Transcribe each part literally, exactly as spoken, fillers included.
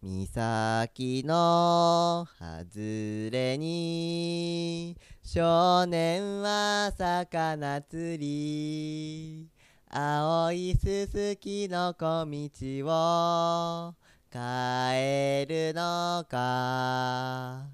岬の外れに少年は魚釣り、青いすすきの小道を帰るのか。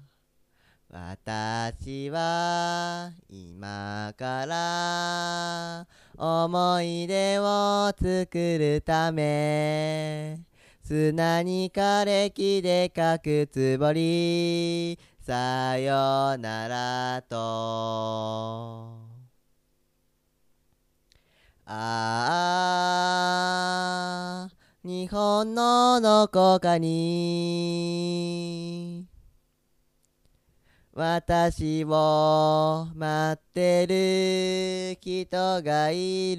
私は今から思い出を作るため、砂に枯れ木で書くつぼり、さよならと。ああ、日本のどこかに私を待ってる人がい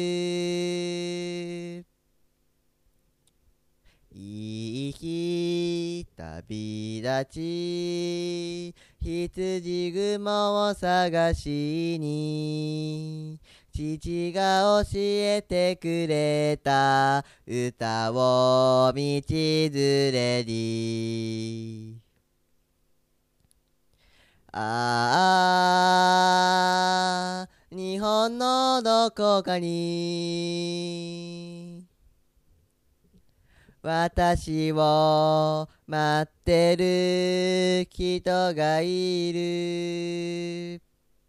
る。いい日旅立ち、羊雲を探しに、父が教えてくれた歌を道連れに。ああ、日本のどこかに私を待ってる人がいる。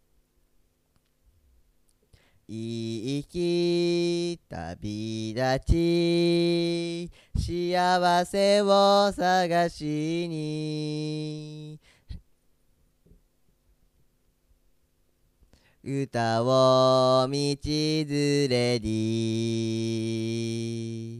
いい日旅立ち、幸せを探しに、歌を道連れに。